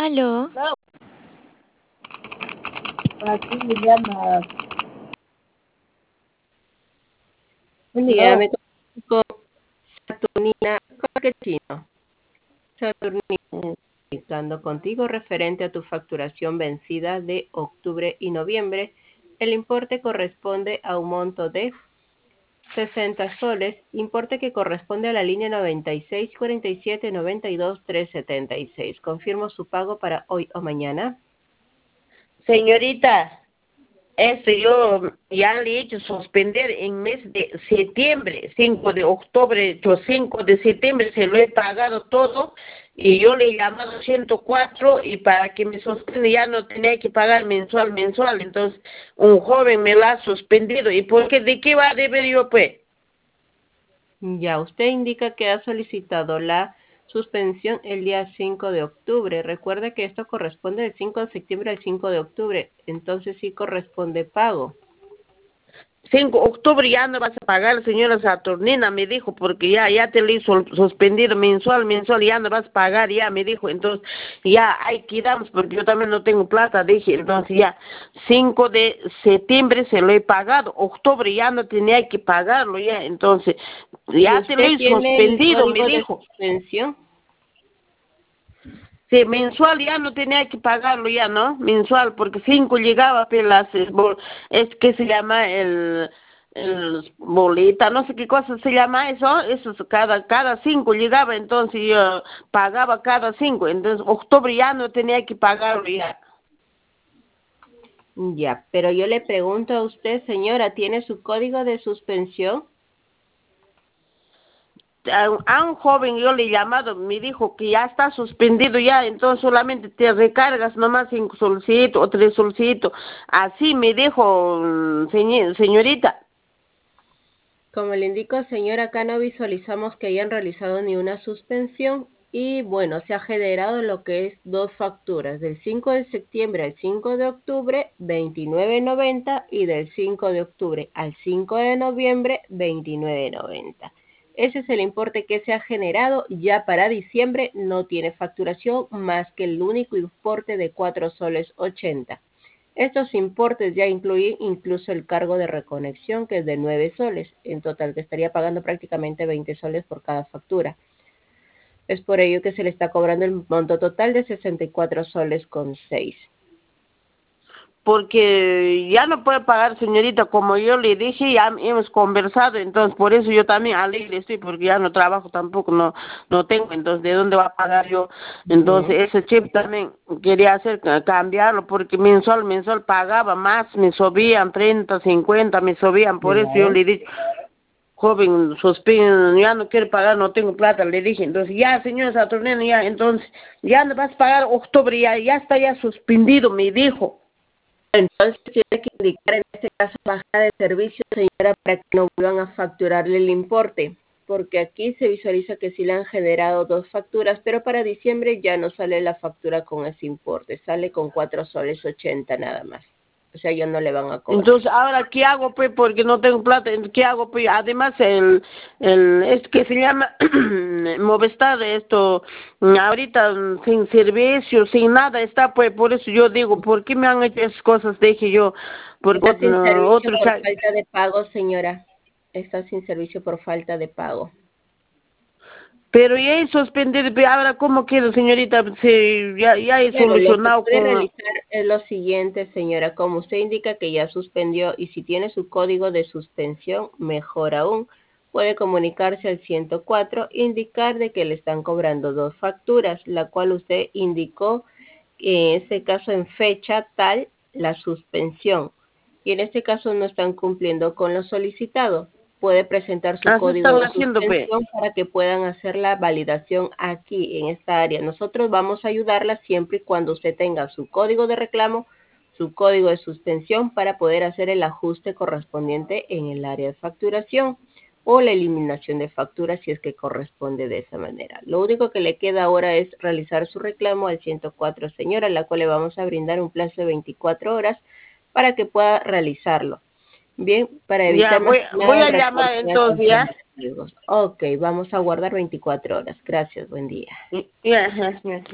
Aló, No, aquí me llama. Dígame No, con Saturnina Coquechino. Saturnina, eh, explicando contigo referente a tu facturación vencida de octubre y noviembre. El importe corresponde a un monto de 60 soles, importe que corresponde a la línea 964792-376. Confirmo su pago para hoy o mañana. señorita, yo ya le he hecho suspender en mes de septiembre, 5 de octubre, 5 de septiembre se lo he pagado todo y yo le he llamado 104 y para que me suspenda ya no tenía que pagar mensual, entonces un joven me lo ha suspendido y ¿por qué? ¿De qué va a deber yo pues? Ya, usted indica que ha solicitado la suspensión el día 5 de octubre. Recuerde que esto corresponde del 5 de septiembre al 5 de octubre, entonces sí corresponde pago. 5 de octubre ya no vas a pagar, señora Saturnina, me dijo, porque ya te lo hizo suspendido mensual, ya no vas a pagar, ya me dijo, entonces ya ahí quedamos, porque yo también no tengo plata, dije, entonces ya 5 de septiembre se lo he pagado, octubre ya no tenía que pagarlo, ya, entonces ¿Y ya te lo usted he tiene el suspendido, me código de dijo. suspensión? Sí, mensual ya no tenía que pagarlo ya, ¿no? Mensual, porque 5 llegaba, pero es que se llama el boleta, no sé qué cosa se llama eso es cada 5 llegaba, entonces yo pagaba cada 5, entonces octubre ya no tenía que pagarlo ya. Ya, pero yo le pregunto a usted, señora, ¿tiene su código de suspensión? A un joven yo le he llamado, me dijo que ya está suspendido ya, entonces solamente te recargas nomás 5 solcitos o 3 solcitos, así me dijo señorita. Como le indico, señora, acá no visualizamos que hayan realizado ni una suspensión y bueno, se ha generado lo que es dos facturas, del 5 de septiembre al 5 de octubre, 29.90 y del 5 de octubre al 5 de noviembre, 29.90. Ese es el importe que se ha generado. Ya para diciembre no tiene facturación más que el único importe de 4 soles 80. Estos importes ya incluyen incluso el cargo de reconexión, que es de 9 soles. En total, que estaría pagando prácticamente 20 soles por cada factura. Es por ello que se le está cobrando el monto total de 64 soles con 6. Porque ya no puede pagar, señorita, como yo le dije, ya hemos conversado, entonces por eso yo también alegre estoy, porque ya no trabajo tampoco, no tengo, entonces ¿de dónde va a pagar yo? Bien. Entonces ese chip también quería hacer cambiarlo, porque mensual pagaba más, me subían 30, 50, me subían, por eso yo Claro. le dije, joven, suspende, ya no quiero pagar, no tengo plata, le dije, entonces ya, señor Saturnino, ya, entonces ya no vas a pagar octubre, ya está ya suspendido, me dijo. Entonces tiene que indicar en este caso baja de servicio, señora, para que no vuelvan a facturarle el importe, porque aquí se visualiza que sí le han generado dos facturas, pero para diciembre ya no sale la factura con ese importe, sale con 4 soles 80 nada más. O sea, ya no le van a cobrar. Entonces, ahora, ¿qué hago, pues? Porque no tengo plata, ¿qué hago, pues? Además, es que se llama Movistar, ahorita sin servicio, sin nada está, pues, por eso yo digo, ¿por qué me han hecho esas cosas? Dije yo, porque Está sin servicio otros, por falta de pago, señora. Está sin servicio por falta de pago. pero ya he suspendido, pero ahora, ¿cómo quiero, señorita? Sí, ya he Bueno, lo que solucionado puede con... realizar es lo siguiente, señora. Como usted indica que ya suspendió y si tiene su código de suspensión, mejor aún, puede comunicarse al 104, indicar de que le están cobrando dos facturas, la cual usted indicó en este caso en fecha tal la suspensión. Y en este caso no están cumpliendo con lo solicitado. Puede presentar su Así código están de haciendo, pues. suspensión para que puedan hacer la validación aquí en esta área. Nosotros vamos a ayudarla siempre y cuando usted tenga su código de reclamo, su código de suspensión para poder hacer el ajuste correspondiente en el área de facturación o la eliminación de facturas si es que corresponde de esa manera. Lo único que le queda ahora es realizar su reclamo al 104, señora, la cual le vamos a brindar un plazo de 24 horas para que pueda realizarlo. Bien, para Ya, evitar más que voy nada el a reporte llamar de entonces, atención ¿ya? de riesgos. Ok, vamos a guardar 24 horas. Gracias, buen día. Ya, ya, ya.